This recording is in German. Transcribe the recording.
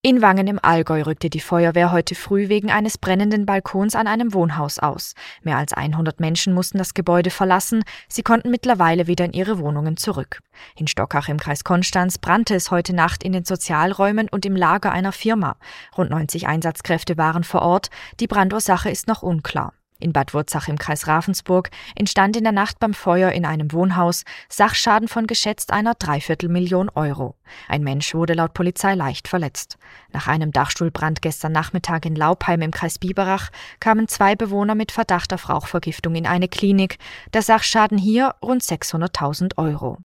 In Wangen im Allgäu rückte die Feuerwehr heute früh wegen eines brennenden Balkons an einem Wohnhaus aus. Mehr als 100 Menschen mussten das Gebäude verlassen. Sie konnten mittlerweile wieder in ihre Wohnungen zurück. In Stockach im Kreis Konstanz brannte es heute Nacht in den Sozialräumen und im Lager einer Firma. Rund 90 Einsatzkräfte waren vor Ort. Die Brandursache ist noch unklar. In Bad Wurzach im Kreis Ravensburg entstand in der Nacht beim Feuer in einem Wohnhaus Sachschaden von geschätzt einer 250.000 €. Ein Mensch wurde laut Polizei leicht verletzt. Nach einem Dachstuhlbrand gestern Nachmittag in Laupheim im Kreis Biberach kamen 2 Bewohner mit Verdacht auf Rauchvergiftung in eine Klinik. Der Sachschaden hier rund 600.000 €.